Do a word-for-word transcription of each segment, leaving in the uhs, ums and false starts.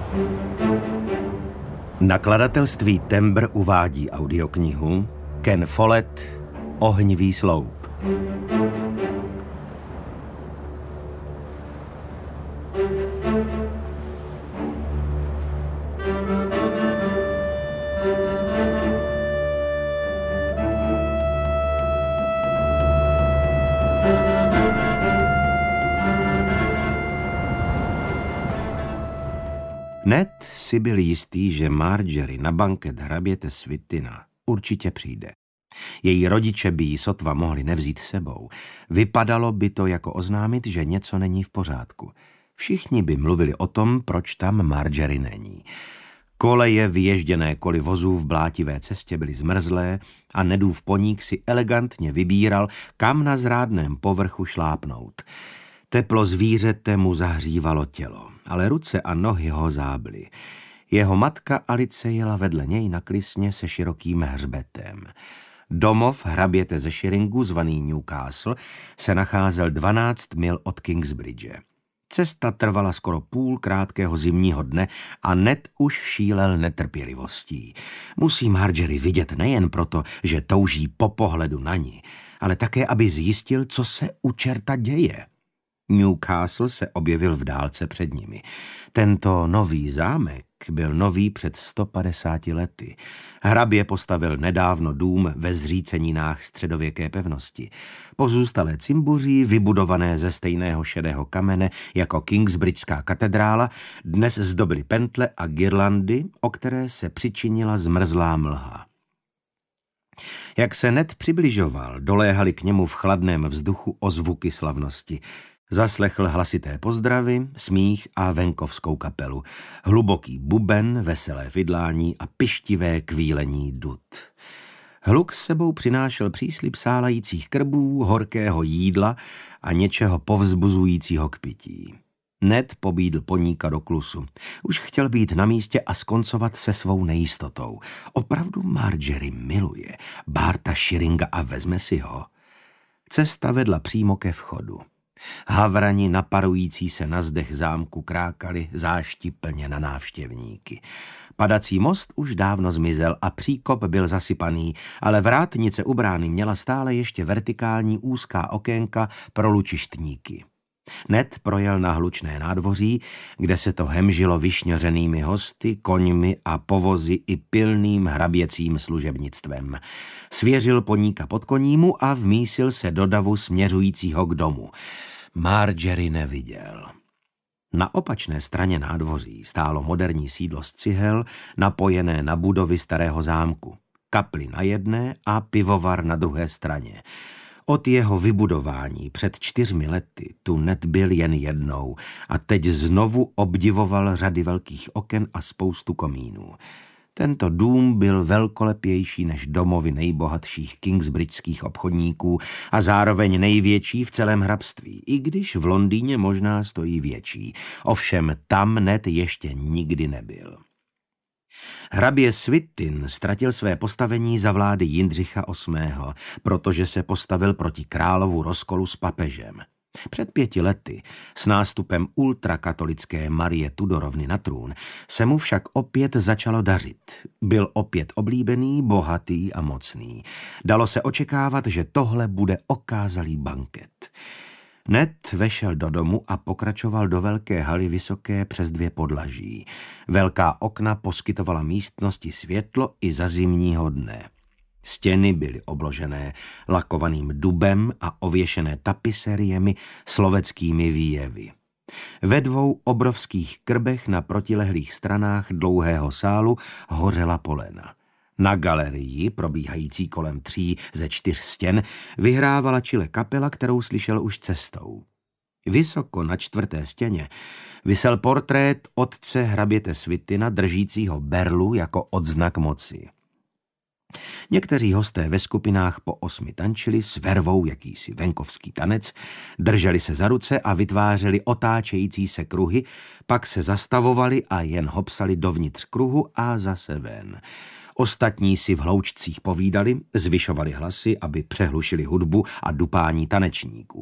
Nakladatelství Tembr uvádí audioknihu Ken Follett Ohnivý sloup. Ned si byl jistý, že Marjorie na banket hraběte Svitina určitě přijde. Její rodiče by ji sotva mohli nevzít sebou. Vypadalo by to jako oznámit, že něco není v pořádku. Všichni by mluvili o tom, proč tam Marjorie není. Koleje vyježděné kvůli vozů v blátivé cestě byly zmrzlé a Nedův poník si elegantně vybíral, kam na zrádném povrchu šlápnout. Teplo zvířete mu zahřívalo tělo, ale ruce a nohy ho zábly. Jeho matka Alice jela vedle něj na klisně se širokým hřbetem. Domov hraběte ze Shiringu, zvaný Newcastle, se nacházel dvanáct mil od Kingsbridge. Cesta trvala skoro půl krátkého zimního dne a Ned už šílel netrpělivostí. Musí Marjorie vidět nejen proto, že touží po pohledu na ní, ale také, aby zjistil, co se u čerta děje. Newcastle se objevil v dálce před nimi. Tento nový zámek byl nový před sto padesáti lety. Hrabě postavil nedávno dům ve zříceninách středověké pevnosti. Pozůstalé cimbuří, vybudované ze stejného šedého kamene jako Kingsbridgeská katedrála, dnes zdobily pentle a girlandy, o které se přičinila zmrzlá mlha. Jak se Ned přibližoval, doléhaly k němu v chladném vzduchu ozvuky slavnosti. Zaslechl hlasité pozdravy, smích a venkovskou kapelu, hluboký buben, veselé fidlání a pyštivé kvílení dud. Hluk s sebou přinášel příslib sálajících krbů, horkého jídla a něčeho povzbuzujícího k pití. Ned pobídl poníka do klusu. Už chtěl být na místě a skoncovat se svou nejistotou. Opravdu Marjorie miluje Barta Shiringa a vezme si ho. Cesta vedla přímo ke vchodu. Havrani naparující se na zdech zámku krákali záštiplně na návštěvníky. Padací most už dávno zmizel a příkop byl zasypaný, ale vrátnice u brány měla stále ještě vertikální úzká okénka pro lučištníky. Ned projel na hlučné nádvoří, kde se to hemžilo vyšňořenými hosty, koňmi a povozy i pilným hraběcím služebnictvem. Svěřil poníka pod konímu a vmísil se do davu směřujícího k domu. Marjorie neviděl. Na opačné straně nádvoří stálo moderní sídlo z cihel, napojené na budovy starého zámku. Kapli na jedné a pivovar na druhé straně. Od jeho vybudování před čtyřmi lety tu Ned byl jen jednou a teď znovu obdivoval řady velkých oken a spoustu komínů. Tento dům byl velkolepější než domovy nejbohatších kingsbridgeských obchodníků a zároveň největší v celém hrabství, i když v Londýně možná stojí větší. Ovšem tam Ned ještě nikdy nebyl. Hrabě Svitin ztratil své postavení za vlády Jindřicha osmého, protože se postavil proti královu rozkolu s papežem. Před pěti lety, s nástupem ultrakatolické Marie Tudorovny na trůn, se mu však opět začalo dařit. Byl opět oblíbený, bohatý a mocný. Dalo se očekávat, že tohle bude okázalý banket. Ned vešel do domu a pokračoval do velké haly vysoké přes dvě podlaží. Velká okna poskytovala místnosti světlo i za zimního dne. Stěny byly obložené lakovaným dubem a ověšené tapiseriemi sloveckými výjevy. Ve dvou obrovských krbech na protilehlých stranách dlouhého sálu hořela polena. Na galerii, probíhající kolem tří ze čtyř stěn, vyhrávala čile kapela, kterou slyšel už cestou. Vysoko na čtvrté stěně visel portrét otce hraběte Svitina držícího berlu jako odznak moci. Někteří hosté ve skupinách po osmi tančili s vervou jakýsi venkovský tanec, drželi se za ruce a vytvářeli otáčející se kruhy, pak se zastavovali a jen hopsali dovnitř kruhu a zase ven. Ostatní si v hloučcích povídali, zvyšovali hlasy, aby přehlušili hudbu a dupání tanečníků.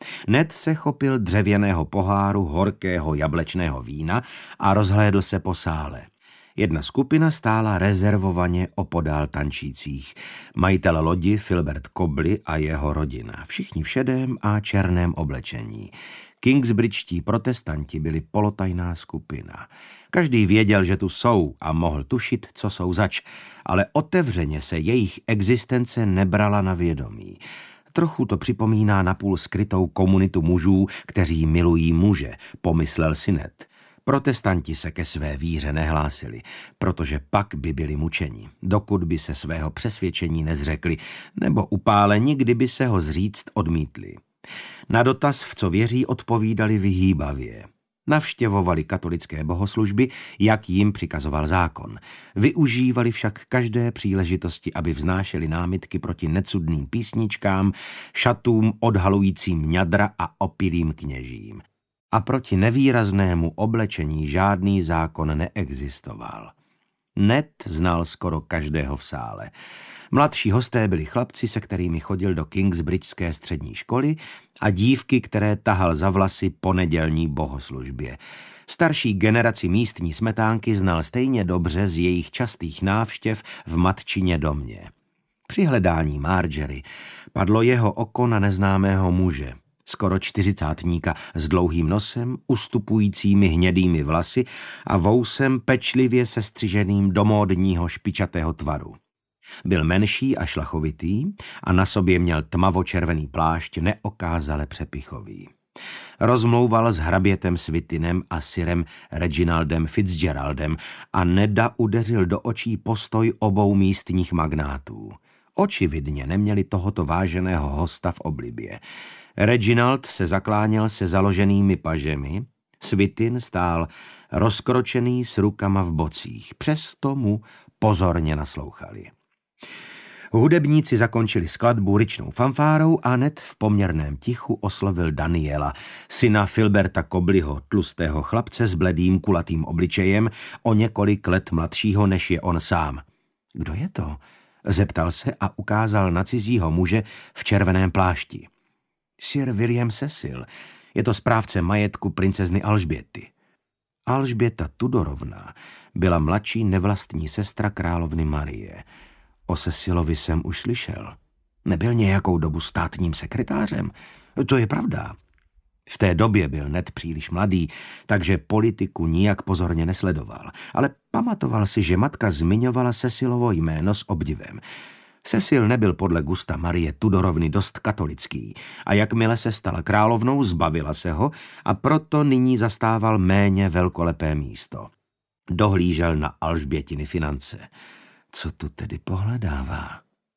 Ned se chopil dřevěného poháru horkého jablečného vína a rozhlédl se po sále. Jedna skupina stála rezervovaně opodál tančících. Majitel lodi Filbert Cobley a jeho rodina, všichni v šedém a černém oblečení. Kingsbridgetí protestanti byli polotajná skupina. Každý věděl, že tu jsou a mohl tušit, co jsou zač, ale otevřeně se jejich existence nebrala na vědomí. Trochu to připomíná napůl skrytou komunitu mužů, kteří milují muže, pomyslel si Ned. Protestanti se ke své víře nehlásili, protože pak by byli mučeni, dokud by se svého přesvědčení nezřekli, nebo upáleni, kdyby se ho zříct odmítli. Na dotaz, v co věří, odpovídali vyhýbavě. Navštěvovali katolické bohoslužby, jak jim přikazoval zákon. Využívali však každé příležitosti, aby vznášeli námitky proti necudným písničkám, šatům odhalujícím ňadra a opilým kněžím. A proti nevýraznému oblečení žádný zákon neexistoval. Ned znal skoro každého v sále. Mladší hosté byli chlapci, se kterými chodil do Kingsbridgeské střední školy, a dívky, které tahal za vlasy po nedělní bohoslužbě. Starší generaci místní smetánky znal stejně dobře z jejich častých návštěv v matčině domě. Při hledání Margery padlo jeho oko na neznámého muže, skoro čtyřicátníka s dlouhým nosem, ustupujícími hnědými vlasy a vousem pečlivě sestřiženým do módního špičatého tvaru. Byl menší a šlachovitý a na sobě měl tmavočervený plášť neokázale přepichový. Rozmlouval s hrabětem Switinem a sirem Reginaldem Fitzgeraldem a Neda udeřil do očí postoj obou místních magnátů. Očividně neměli tohoto váženého hosta v oblibě. Reginald se zakláněl se založenými pažemi, Switin stál rozkročený s rukama v bocích, přesto mu pozorně naslouchali. Hudebníci zakončili skladbu ryčnou fanfárou a Ned v poměrném tichu oslovil Daniela, syna Filberta Cobleyho, tlustého chlapce s bledým kulatým obličejem, o několik let mladšího než je on sám. Kdo je to? Zeptal se a ukázal na cizího muže v červeném plášti. Sir William Cecil, je to správce majetku princezny Alžběty. Alžběta Tudorovna byla mladší nevlastní sestra královny Marie. O Cecilovi jsem už slyšel. Nebyl nějakou dobu státním sekretářem? To je pravda. V té době byl Ned příliš mladý, takže politiku nijak pozorně nesledoval, ale pamatoval si, že matka zmiňovala Cecilovo jméno s obdivem. Cecil nebyl podle gusta Marie Tudorovny dost katolický a jakmile se stala královnou, zbavila se ho a proto nyní zastával méně velkolepé místo. Dohlížel na Alžbětiny finance. Co tu tedy pohledává?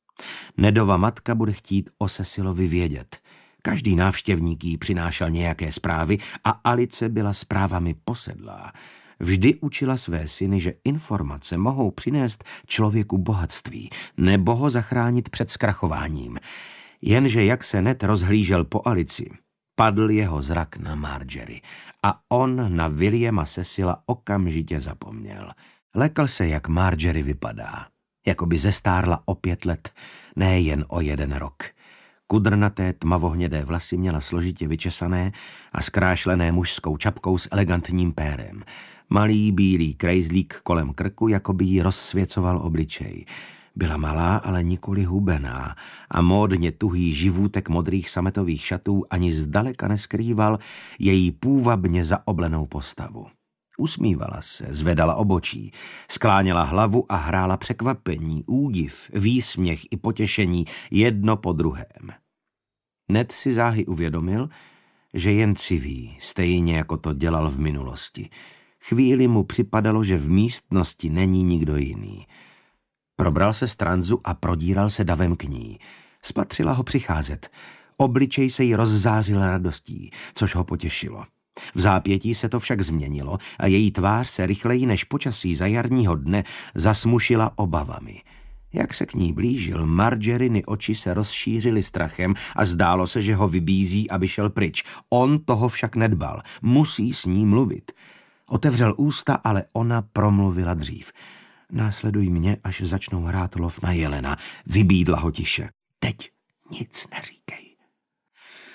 Nedova matka bude chtít o Cecilovi vědět. Každý návštěvník jí přinášel nějaké zprávy a Alice byla zprávami posedlá. Vždy učila své syny, že informace mohou přinést člověku bohatství nebo ho zachránit před zkrachováním. Jenže jak se Ned rozhlížel po Alici, padl jeho zrak na Margery a on na Williama Cecila okamžitě zapomněl. Lekl se, jak Margery vypadá. Jako by zestárla o pět let, ne jen o jeden rok. Kudrnaté tmavohnědé vlasy měla složitě vyčesané a zkrášlené mužskou čapkou s elegantním pérem. Malý bílý krejzlík kolem krku, jako by jí rozsvěcoval obličej. Byla malá, ale nikoli hubená a módně tuhý živůtek modrých sametových šatů ani zdaleka neskrýval její půvabně zaoblenou postavu. Usmívala se, zvedala obočí, skláněla hlavu a hrála překvapení, údiv, výsměch i potěšení jedno po druhém. Ned si záhy uvědomil, že jen civí, stejně jako to dělal v minulosti. Chvíli mu připadalo, že v místnosti není nikdo jiný. Probral se z tranzu a prodíral se davem k ní. Spatřila ho přicházet. Obličej se jí rozzářil radostí, což ho potěšilo. V zápětí se to však změnilo a její tvář se rychleji než počasí za jarního dne zasmušila obavami. Jak se k ní blížil, Margeryny oči se rozšířily strachem a zdálo se, že ho vybízí, aby šel pryč. On toho však nedbal. Musí s ní mluvit. Otevřel ústa, ale ona promluvila dřív. Následuj mě, až začnou hrát lov na jelena, vybídla ho tiše. Teď nic neříkej.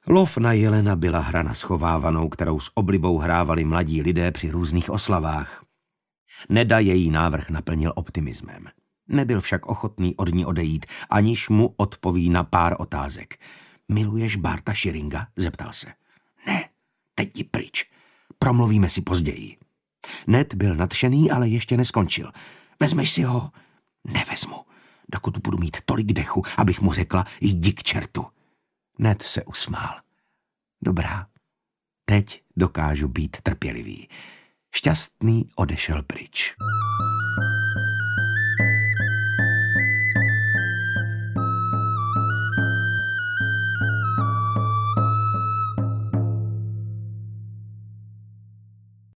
Lov na jelena byla hra na schovávanou, kterou s oblibou hrávali mladí lidé při různých oslavách. Neda její návrh naplnil optimismem. Nebyl však ochotný od ní odejít, aniž mu odpoví na pár otázek. Miluješ Barta Shearinga? Zeptal se. Ne, teď jdi pryč. Promluvíme si později. Ned byl nadšený, ale ještě neskončil. Vezmeš si ho? Nevezmu, dokud budu mít tolik dechu, abych mu řekla, jdi k čertu. Ned se usmál. Dobrá, teď dokážu být trpělivý. Šťastný odešel pryč.